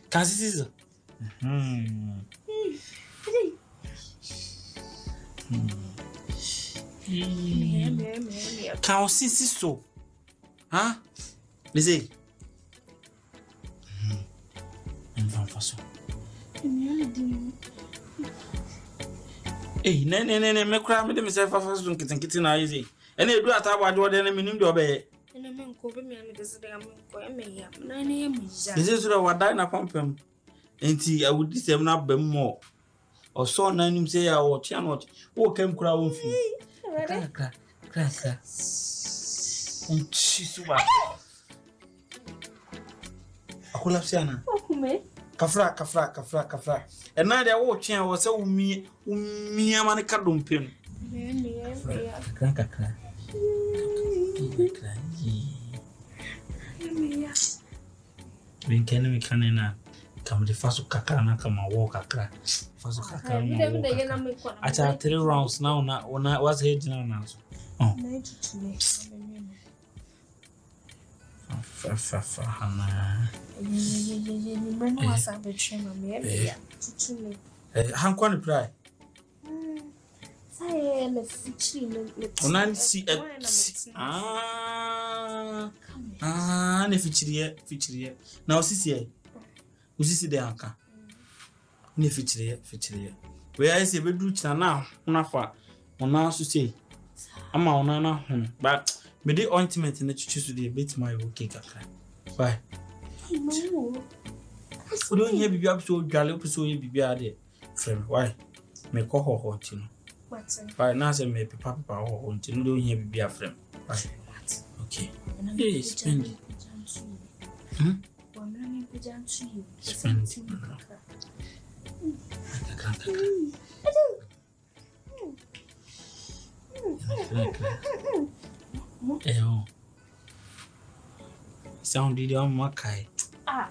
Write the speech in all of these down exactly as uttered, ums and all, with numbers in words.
Can see this? Hmm. Can see so? Huh? Listen. I'm from Faso. Hey, ne ne ne ne me kura me de me say Faso so nkiten nkiten na easy. Ene edu ataba ade ode na me nim de obeye. Ene me nko be me ame de se de am nko e me ya. Na ne ye me ja. This is so wada na pampam. Enti awudi sem na bam mo. Oso na nim say ya wo tia no. Wo kam kura wo fi. Kra kra kra kra. Enti suba. Akula fiana. Okume. Kafra kafra kafra kafra. And now they are watching was so me me amane kadompem. Me me ya. Kra kra. Me ya. We can we can na come the first kakra na come walk kakra. First kakra. Me dem de na me kwa. Acha three rounds now na na what's head now now. Oh. Fa fa fa hana. Ye ye ye ye ni me no asa be twa ma me me ya. Tutule. Eh hankwa ni pray. Sai me fichiri me. Ona si ah ah ne fichiri fichiri. Na osisi e. Osisi de anka. Ne fichiri fichiri. We ai se bedru china na una fa. Ona so sei. Ama ona na ho. But me dey ointment na chichi so dey bet my okay kakra. Bye. No. We don't hear bibi so dwale opiso ye bibi ade. Frem why? Me ko ho ho ti no. What? Why na say me papa papa ho ho ti no don't hear bibi afrem. Why? What? Okay. Hey, spend it. Hmm? Spend it. Eh oh. Sound did on my kai. Ah,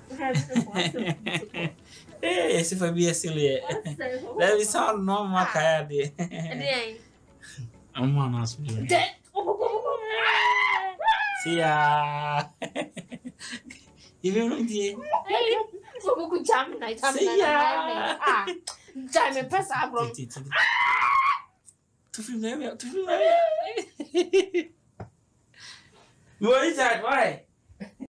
Eh, se fa bia sile. Let me sound no my kai de. Ade. I'm one as you. See ya. Even on the So go jam night am na. Ah. Jam me pass abro. Tu film there, tu film there. What is that? Why?